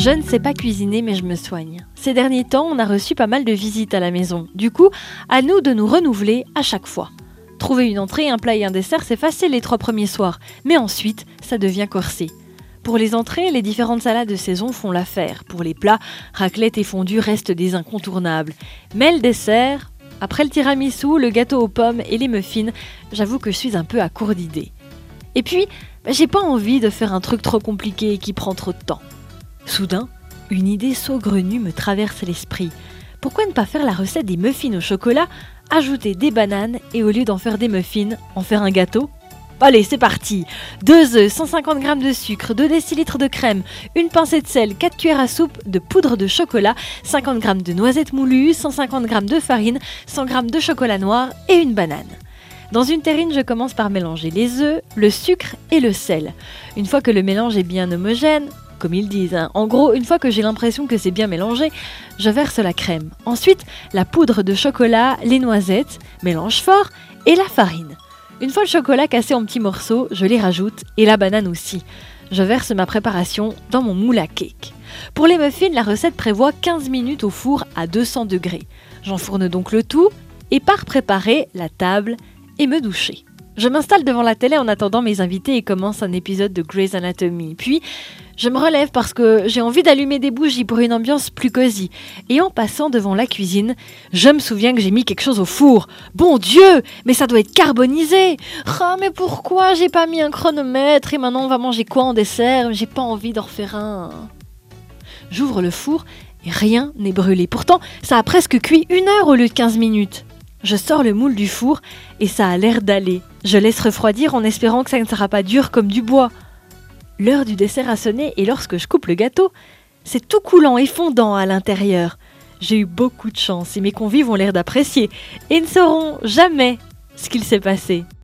Je ne sais pas cuisiner, mais je me soigne. Ces derniers temps, on a reçu pas mal de visites à la maison. Du coup, à nous de nous renouveler à chaque fois. Trouver une entrée, un plat et un dessert, c'est facile les 3 premiers soirs. Mais ensuite, ça devient corsé. Pour les entrées, les différentes salades de saison font l'affaire. Pour les plats, raclette et fondue restent des incontournables. Mais le dessert, après le tiramisu, le gâteau aux pommes et les muffins, j'avoue que je suis un peu à court d'idées. Et puis, j'ai pas envie de faire un truc trop compliqué et qui prend trop de temps. Soudain, une idée saugrenue me traverse l'esprit. Pourquoi ne pas faire la recette des muffins au chocolat, ajouter des bananes et au lieu d'en faire des muffins, en faire un gâteau ? Allez, c'est parti. 2 œufs, 150 g de sucre, 2 décilitres de crème, une pincée de sel, 4 cuillères à soupe de poudre de chocolat, 50 g de noisettes moulues, 150 g de farine, 100 g de chocolat noir et une banane. Dans une terrine, je commence par mélanger les œufs, le sucre et le sel. Une fois que le mélange est bien homogène, comme ils disent, en gros, une fois que j'ai l'impression que c'est bien mélangé, je verse la crème. Ensuite, la poudre de chocolat, les noisettes, mélange fort et la farine. Une fois le chocolat cassé en petits morceaux, je les rajoute et la banane aussi. Je verse ma préparation dans mon moule à cake. Pour les muffins, la recette prévoit 15 minutes au four à 200 degrés. J'enfourne donc le tout et pars préparer la table et me doucher. Je m'installe devant la télé en attendant mes invités et commence un épisode de Grey's Anatomy. Puis, je me relève parce que j'ai envie d'allumer des bougies pour une ambiance plus cosy. Et en passant devant la cuisine, je me souviens que j'ai mis quelque chose au four. Bon Dieu, mais ça doit être carbonisé. Ah, mais pourquoi j'ai pas mis un chronomètre et maintenant on va manger quoi en dessert ? J'ai pas envie d'en refaire un. J'ouvre le four et rien n'est brûlé. Pourtant, ça a presque cuit 1 heure au lieu de 15 minutes. Je sors le moule du four et ça a l'air d'aller. Je laisse refroidir en espérant que ça ne sera pas dur comme du bois. L'heure du dessert a sonné et lorsque je coupe le gâteau, c'est tout coulant et fondant à l'intérieur. J'ai eu beaucoup de chance et mes convives ont l'air d'apprécier et ne sauront jamais ce qu'il s'est passé.